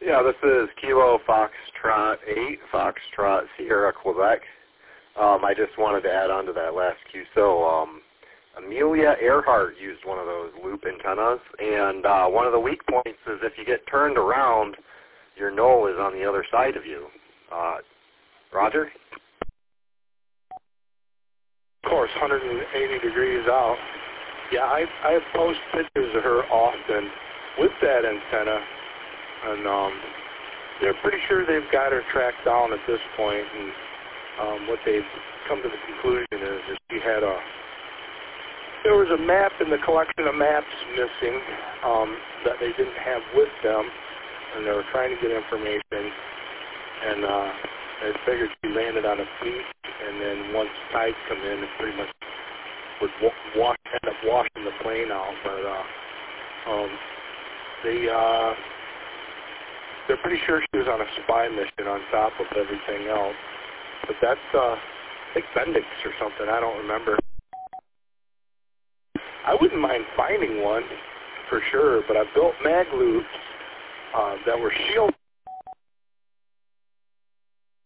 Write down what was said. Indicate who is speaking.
Speaker 1: Yeah, this is Kilo Foxtrot 8, Foxtrot Sierra, Quebec. I just wanted to add on to that last QSO. Amelia Earhart used one of those loop antennas, and one of the weak points is if you get turned around, your null is on the other side of you. Roger?
Speaker 2: Of course, 180 degrees out. Yeah, I post pictures of her often with that antenna, and they're pretty sure they've got her tracked down at this point, and what they've come to the conclusion is that she had there was a map in the collection of maps missing that they didn't have with them, and they were trying to get information, and they figured she landed on a beach, and then once tides come in, it pretty much would end up washing the plane out, but they're pretty sure she was on a spy mission on top of everything else. But that's, I think Bendix or something, I don't remember. I wouldn't mind finding one for sure, but I built mag loops that were shielded